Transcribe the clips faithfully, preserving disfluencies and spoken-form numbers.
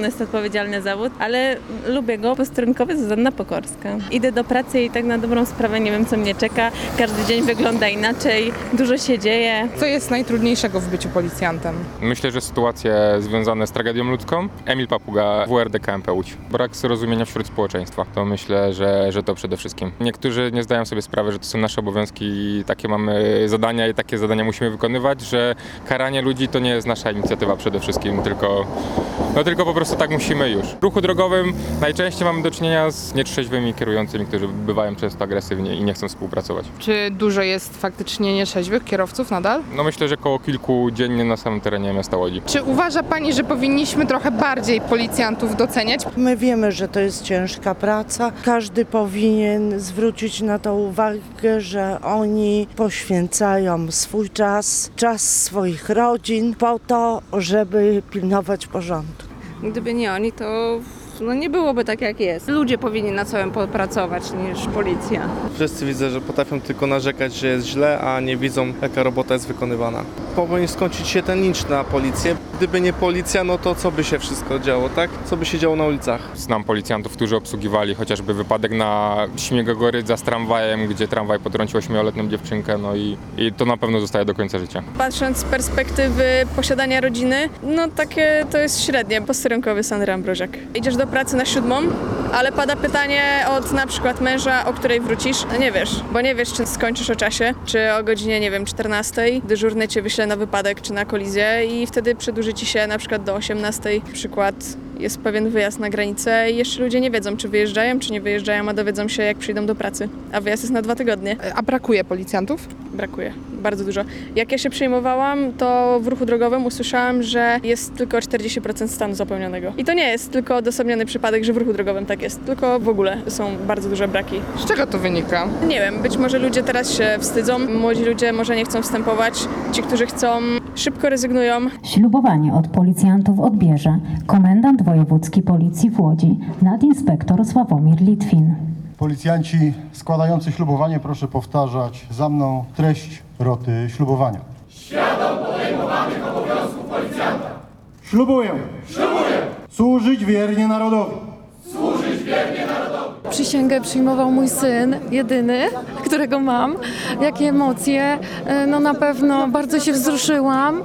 pewno jest to odpowiedzialny zawód, ale lubię go. Posterunkowy Zuzanna Pokorska. Idę do pracy i tak na dobrą sprawę nie wiem, co mnie czeka. Każdy dzień wygląda inaczej, dużo się dzieje. Co jest najtrudniejszego w byciu policjantem? Myślę, że sytuacje związane z tragedią ludzką. Emil Papuga, W R D K M P Łódź. Brak zrozumienia wśród społeczeństwa. To myślę, że, że to przede wszystkim. Niektórzy nie zdają sobie sprawy, że to są nasze obowiązki i takie mamy zadania i takie zadania musimy wykonywać, że karanie ludzi to nie jest nasza inicjatywa przede wszystkim, tylko, no tylko po prostu tak musimy już. W ruchu drogowym najczęściej mamy do czynienia z nietrzeźwymi kierującymi, którzy bywają często agresywni i nie chcą współpracować. Czy dużo jest faktycznie nitrzeźwych kierowców nadal? No myślę, że około kilku dziennie na samym terenie miasta Łodzi. Czy uważa Pani, że powinniśmy trochę bardziej policjantów doceniać? My wiemy, że to jest ciężka praca. Każdy powinien zwrócić na to uwagę, że oni poświęcają swój czas, czas swoich rodzin po to, żeby pilnować porządku. Gdyby nie oni, to no nie byłoby tak, jak jest. Ludzie powinni na całym popracować niż policja. Wszyscy widzę, że potrafią tylko narzekać, że jest źle, a nie widzą, jaka robota jest wykonywana. Powinien skończyć się ten lincz na policję. Gdyby nie policja, no to co by się wszystko działo, tak? Co by się działo na ulicach? Znam policjantów, którzy obsługiwali chociażby wypadek na Śmigogorydza z tramwajem, gdzie tramwaj potrącił ośmioletnią dziewczynkę, no i, i to na pewno zostaje do końca życia. Patrząc z perspektywy posiadania rodziny, no takie to jest średnie. Posterunkowy Sandra Ambroziak. Idziesz do pracy na siódmą, ale pada pytanie od na przykład męża, o której wrócisz. No nie wiesz, bo nie wiesz, czy skończysz o czasie, czy o godzinie, nie wiem, czternastej. Dyżurny cię wyśle na wypadek czy na kolizję i wtedy przedłuży ci się na przykład do osiemnastej. Przykład, jest pewien wyjazd na granicę i jeszcze ludzie nie wiedzą, czy wyjeżdżają, czy nie wyjeżdżają, a dowiedzą się, jak przyjdą do pracy. A wyjazd jest na dwa tygodnie. A brakuje policjantów? Brakuje. Bardzo dużo. Jak ja się przejmowałam, to w ruchu drogowym usłyszałam, że jest tylko czterdzieści procent stanu zapełnionego. I to nie jest tylko odosobniony przypadek, że w ruchu drogowym tak jest, tylko w ogóle są bardzo duże braki. Z czego to wynika? Nie wiem, być może ludzie teraz się wstydzą, młodzi ludzie może nie chcą wstępować, ci, którzy chcą, szybko rezygnują. Ślubowanie od policjantów odbierze komendant wojewódzki policji w Łodzi, nadinspektor Sławomir Litwin. Policjanci składający ślubowanie, proszę powtarzać za mną treść roty ślubowania. Świadom podejmowanych obowiązków policjanta. Ślubuję. Ślubuję. Służyć wiernie narodowi. Służyć wiernie narodowi. Przysięgę przyjmował mój syn, jedyny, którego mam. Jakie emocje, no na pewno bardzo się wzruszyłam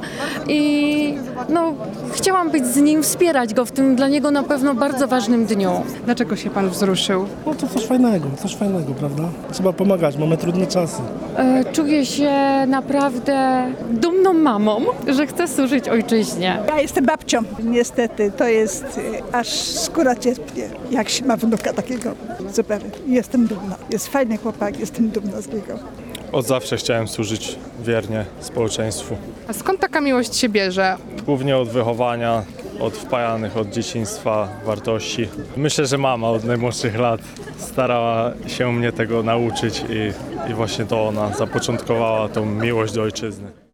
i no, chciałam być z nim, wspierać go w tym dla niego na pewno bardzo ważnym dniu. Dlaczego się Pan wzruszył? No to coś fajnego, coś fajnego, prawda? Trzeba pomagać, mamy trudne czasy. Czuję się naprawdę dumną mamą, że chcę służyć ojczyźnie. Ja jestem babcią. Niestety to jest aż skóra cierpnie, jak się ma wnuka takiego. Super, jestem dumna. Jest fajny chłopak, jestem dumna z niego. Od zawsze chciałem służyć wiernie społeczeństwu. A skąd taka miłość się bierze? Głównie od wychowania, od wpajanych od dzieciństwa wartości. Myślę, że mama od najmłodszych lat starała się mnie tego nauczyć i, i właśnie to ona zapoczątkowała tą miłość do ojczyzny.